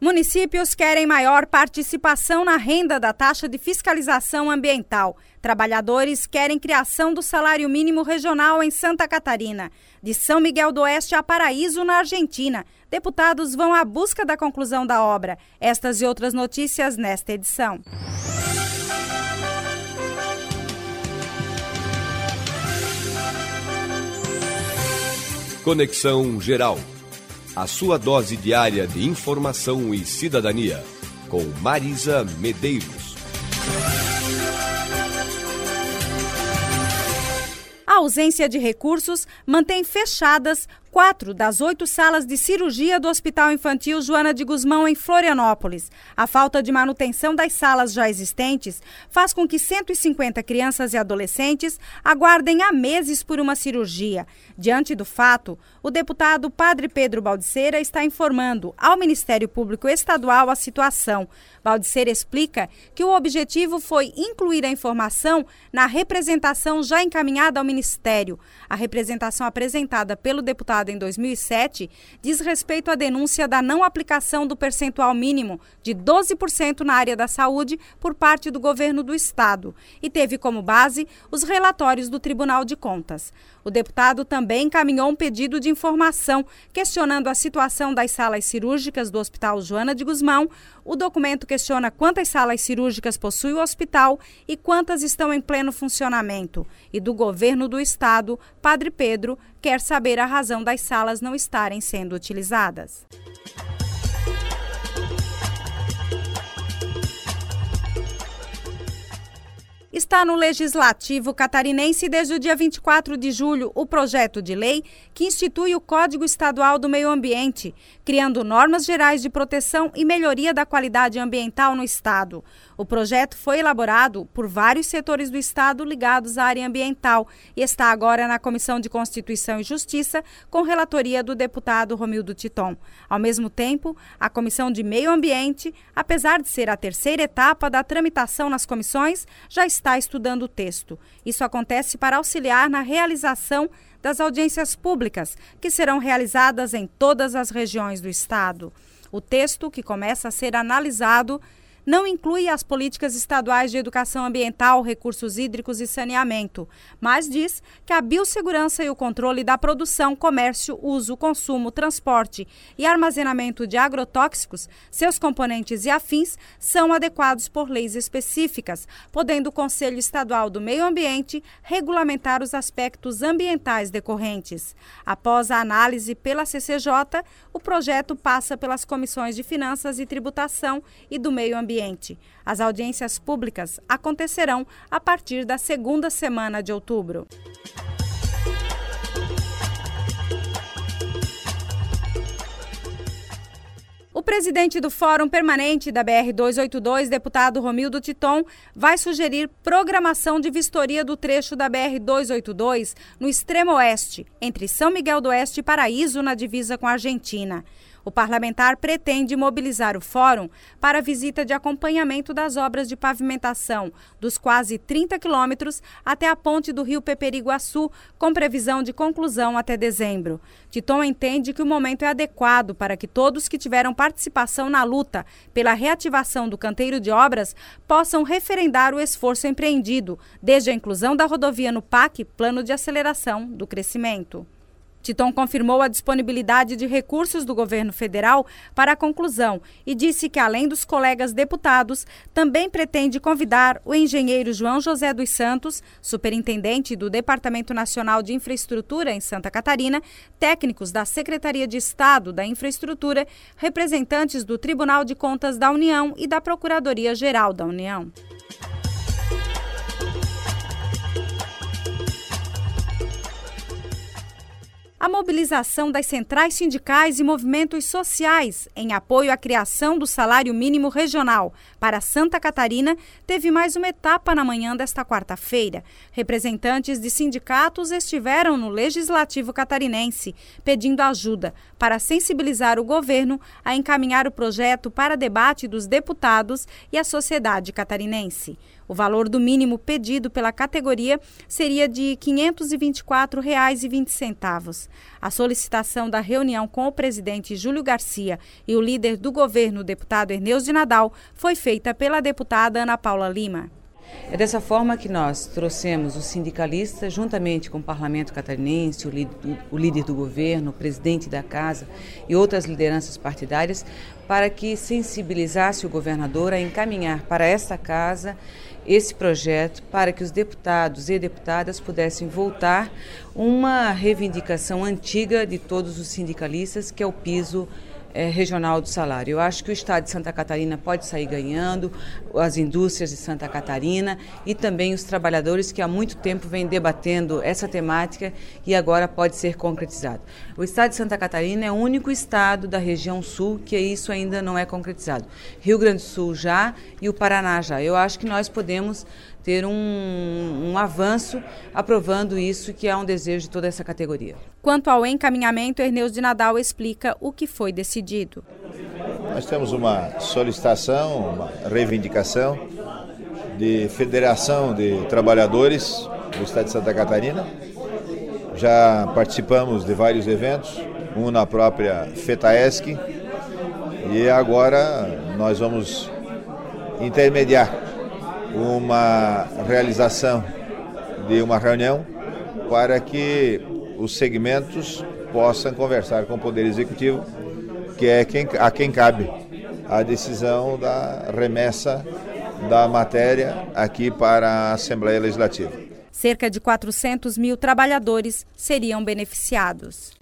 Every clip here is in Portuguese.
Municípios querem maior participação na renda da taxa de fiscalização ambiental. Trabalhadores querem criação do salário mínimo regional em Santa Catarina. De São Miguel do Oeste a Paraíso, na Argentina, deputados vão à busca da conclusão da obra. Estas e outras notícias nesta edição. Conexão Geral. A sua dose diária de informação e cidadania. Com Marisa Medeiros. A ausência de recursos mantém fechadas 4 das 8 salas de cirurgia do Hospital Infantil Joana de Guzmão, em Florianópolis. A falta de manutenção das salas já existentes faz com que 150 crianças e adolescentes aguardem há meses por uma cirurgia. Diante do fato, o deputado Padre Pedro Baldiceira está informando ao Ministério Público Estadual a situação. Baldiceira explica que o objetivo foi incluir a informação na representação já encaminhada ao Ministério. A representação apresentada pelo deputado em 2007 diz respeito à denúncia da não aplicação do percentual mínimo de 12% na área da saúde por parte do governo do estado e teve como base os relatórios do Tribunal de Contas. O deputado também encaminhou um pedido de informação questionando a situação das salas cirúrgicas do Hospital Joana de Guzmão. O documento questiona quantas salas cirúrgicas possui o hospital e quantas estão em pleno funcionamento. E do governo do estado, Padre Pedro quer saber a razão das salas não estarem sendo utilizadas. Está no Legislativo catarinense desde o dia 24 de julho o projeto de lei que institui o Código Estadual do Meio Ambiente, criando normas gerais de proteção e melhoria da qualidade ambiental no estado. O projeto foi elaborado por vários setores do estado ligados à área ambiental e está agora na Comissão de Constituição e Justiça, com relatoria do deputado Romildo Titon. Ao mesmo tempo, a Comissão de Meio Ambiente, apesar de ser a terceira etapa da tramitação nas comissões, já está estudando o texto. Isso acontece para auxiliar na realização das audiências públicas, que serão realizadas em todas as regiões do estado. O texto, que começa a ser analisado, não inclui as políticas estaduais de educação ambiental, recursos hídricos e saneamento, mas diz que a biossegurança e o controle da produção, comércio, uso, consumo, transporte e armazenamento de agrotóxicos, seus componentes e afins, são adequados por leis específicas, podendo o Conselho Estadual do Meio Ambiente regulamentar os aspectos ambientais decorrentes. Após a análise pela CCJ, o projeto passa pelas comissões de Finanças e Tributação e do Meio Ambiente. As audiências públicas acontecerão a partir da segunda semana de outubro. O presidente do Fórum Permanente da BR-282, deputado Romildo Titon, vai sugerir programação de vistoria do trecho da BR-282 no extremo oeste, entre São Miguel do Oeste e Paraíso, na divisa com a Argentina. O parlamentar pretende mobilizar o fórum para a visita de acompanhamento das obras de pavimentação dos quase 30 quilômetros até a ponte do rio Peperiguaçu, com previsão de conclusão até dezembro. Titon entende que o momento é adequado para que todos que tiveram participação na luta pela reativação do canteiro de obras possam referendar o esforço empreendido, desde a inclusão da rodovia no PAC, Plano de Aceleração do Crescimento. Titon confirmou a disponibilidade de recursos do governo federal para a conclusão e disse que, além dos colegas deputados, também pretende convidar o engenheiro João José dos Santos, superintendente do Departamento Nacional de Infraestrutura em Santa Catarina, técnicos da Secretaria de Estado da Infraestrutura, representantes do Tribunal de Contas da União e da Procuradoria-Geral da União. A mobilização das centrais sindicais e movimentos sociais em apoio à criação do salário mínimo regional para Santa Catarina teve mais uma etapa na manhã desta quarta-feira. Representantes de sindicatos estiveram no Legislativo catarinense pedindo ajuda para sensibilizar o governo a encaminhar o projeto para debate dos deputados e a sociedade catarinense. O valor do mínimo pedido pela categoria seria de R$ 524,20. A solicitação da reunião com o presidente Júlio Garcia e o líder do governo, o deputado Erneus de Nadal, foi feita pela deputada Ana Paula Lima. É dessa forma que nós trouxemos os sindicalistas, juntamente com o parlamento catarinense, o líder do governo, o presidente da casa e outras lideranças partidárias, para que sensibilizasse o governador a encaminhar para esta casa esse projeto, para que os deputados e deputadas pudessem voltar uma reivindicação antiga de todos os sindicalistas, que é o piso regional do salário. Eu acho que o estado de Santa Catarina pode sair ganhando, as indústrias de Santa Catarina e também os trabalhadores que há muito tempo vêm debatendo essa temática e agora pode ser concretizado. O estado de Santa Catarina é o único estado da região sul que isso ainda não é concretizado. Rio Grande do Sul já e o Paraná já. Eu acho que nós podemos ter um avanço aprovando isso, que é um desejo de toda essa categoria. Quanto ao encaminhamento, Erneus de Nadal explica o que foi decidido. Nós temos uma solicitação, uma reivindicação de Federação de Trabalhadores do Estado de Santa Catarina. Já participamos de vários eventos, um na própria FETAESC, e agora nós vamos intermediar uma realização de uma reunião para que os segmentos possam conversar com o Poder Executivo, que é a quem cabe a decisão da remessa da matéria aqui para a Assembleia Legislativa. Cerca de 400 mil trabalhadores seriam beneficiados.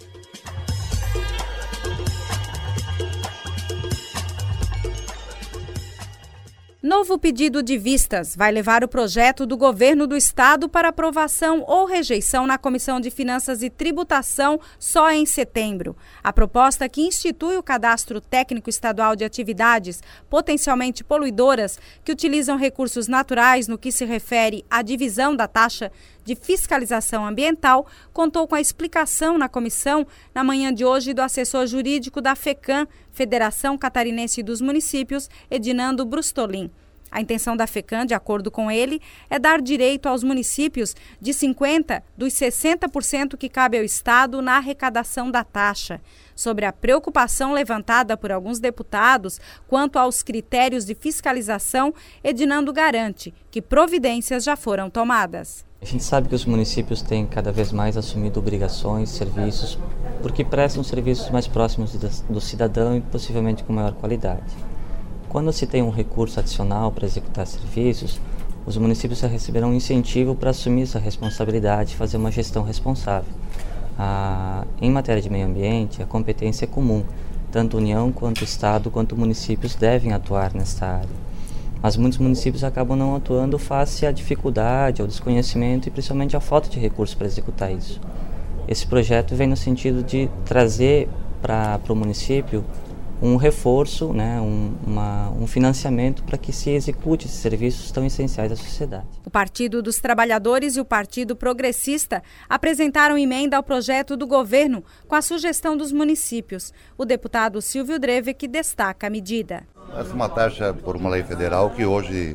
Novo pedido de vistas vai levar o projeto do governo do estado para aprovação ou rejeição na Comissão de Finanças e Tributação só em setembro. A proposta, que institui o Cadastro Técnico Estadual de Atividades potencialmente poluidoras que utilizam recursos naturais no que se refere à divisão da taxa de fiscalização ambiental, contou com a explicação na comissão na manhã de hoje do assessor jurídico da FECAM, Federação Catarinense dos Municípios, Edinando Brustolin. A intenção da FECAM, de acordo com ele, é dar direito aos municípios de 50% dos 60% que cabe ao Estado na arrecadação da taxa. Sobre a preocupação levantada por alguns deputados quanto aos critérios de fiscalização, Edinando garante que providências já foram tomadas. A gente sabe que os municípios têm cada vez mais assumido obrigações, serviços, porque prestam serviços mais próximos do cidadão e possivelmente com maior qualidade. Quando se tem um recurso adicional para executar serviços, os municípios já receberão um incentivo para assumir essa responsabilidade e fazer uma gestão responsável. Em matéria de meio ambiente, a competência é comum, tanto União quanto Estado quanto municípios devem atuar nesta área. Mas muitos municípios acabam não atuando face à dificuldade, ao desconhecimento e principalmente à falta de recursos para executar isso. Esse projeto vem no sentido de trazer para o município um reforço, né, um financiamento para que se execute esses serviços tão essenciais à sociedade. O Partido dos Trabalhadores e o Partido Progressista apresentaram emenda ao projeto do governo com a sugestão dos municípios. O deputado Silvio Dreve que destaca a medida. Essa é uma taxa por uma lei federal que hoje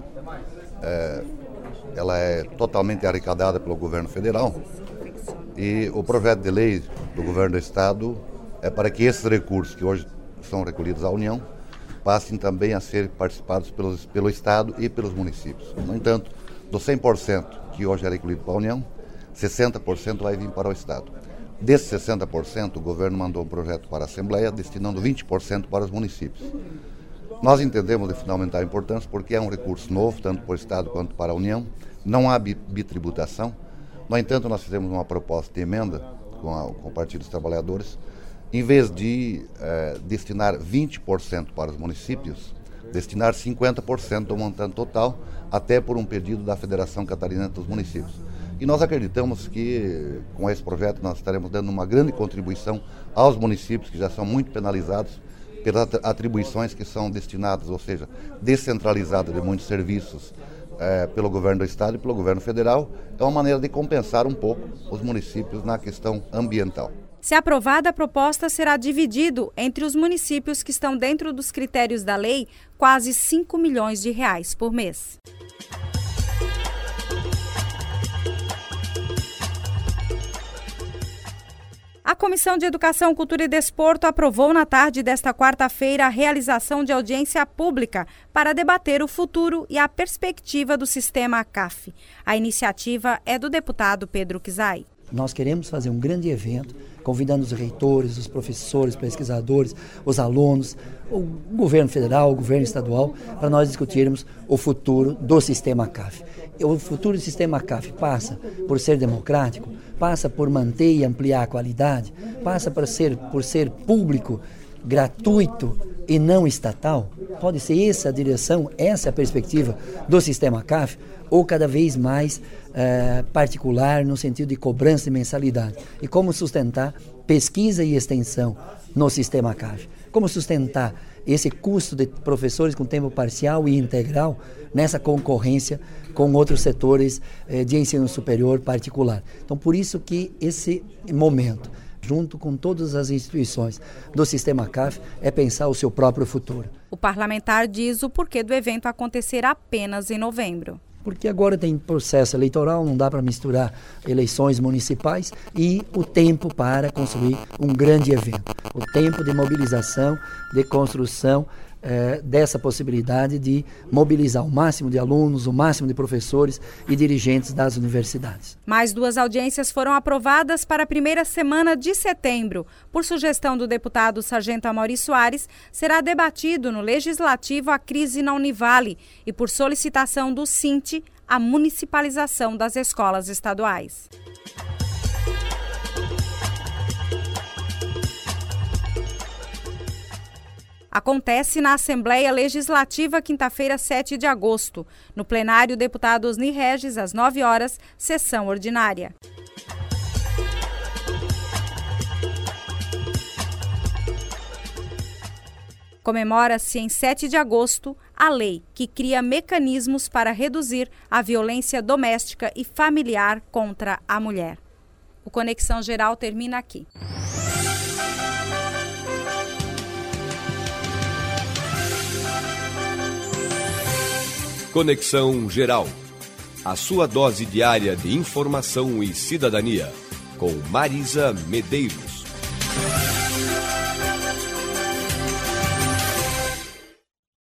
ela é totalmente arrecadada pelo governo federal, e o projeto de lei do governo do estado é para que esses recursos que hoje são recolhidos à União passem também a ser participados pelo estado e pelos municípios. No entanto, dos 100% que hoje é recolhido para a União, 60% vai vir para o estado. Desses 60%, o governo mandou um projeto para a Assembleia destinando 20% para os municípios. Nós entendemos de fundamental importância porque é um recurso novo, tanto para o Estado quanto para a União. Não há bitributação. No entanto, nós fizemos uma proposta de emenda com o Partido dos Trabalhadores. Em vez de destinar 20% para os municípios, destinar 50% do montante total, até por um pedido da Federação Catarinense dos Municípios. E nós acreditamos que com esse projeto nós estaremos dando uma grande contribuição aos municípios que já são muito penalizados pelas atribuições que são destinadas, ou seja, descentralizadas de muitos serviços pelo governo do estado e pelo governo federal. É uma maneira de compensar um pouco os municípios na questão ambiental. Se aprovada, a proposta será dividido entre os municípios que estão dentro dos critérios da lei, quase R$ 5 milhões por mês. A Comissão de Educação, Cultura e Desporto aprovou na tarde desta quarta-feira a realização de audiência pública para debater o futuro e a perspectiva do sistema CAF. A iniciativa é do deputado Pedro Kizai. Nós queremos fazer um grande evento, convidando os reitores, os professores, pesquisadores, os alunos, o governo federal, o governo estadual, para nós discutirmos o futuro do sistema CAF. O futuro do sistema CAF passa por ser democrático, passa por manter e ampliar a qualidade, passa por ser público, gratuito e não estatal. Pode ser essa a direção, essa a perspectiva do sistema CAF, ou cada vez mais particular no sentido de cobrança de mensalidade. E como sustentar pesquisa e extensão no sistema CAF. Como sustentar esse custo de professores com tempo parcial e integral nessa concorrência com outros setores de ensino superior particular. Então, por isso que esse momento, junto com todas as instituições do sistema CAF, é pensar o seu próprio futuro. O parlamentar diz o porquê do evento acontecer apenas em novembro. Porque agora tem processo eleitoral, não dá para misturar eleições municipais e o tempo para construir um grande evento. O tempo de mobilização, de construção dessa possibilidade de mobilizar o máximo de alunos, o máximo de professores e dirigentes das universidades. Mais 2 audiências foram aprovadas para a primeira semana de setembro. Por sugestão do deputado Sargento Amaury Soares, será debatido no Legislativo a crise na Univale e, por solicitação do SINTE, a municipalização das escolas estaduais. Acontece na Assembleia Legislativa, quinta-feira, 7 de agosto. No plenário, deputado Osni Regis, às 9 horas, sessão ordinária. Comemora-se em 7 de agosto a lei que cria mecanismos para reduzir a violência doméstica e familiar contra a mulher. O Conexão Geral termina aqui. Conexão Geral. A sua dose diária de informação e cidadania. Com Marisa Medeiros.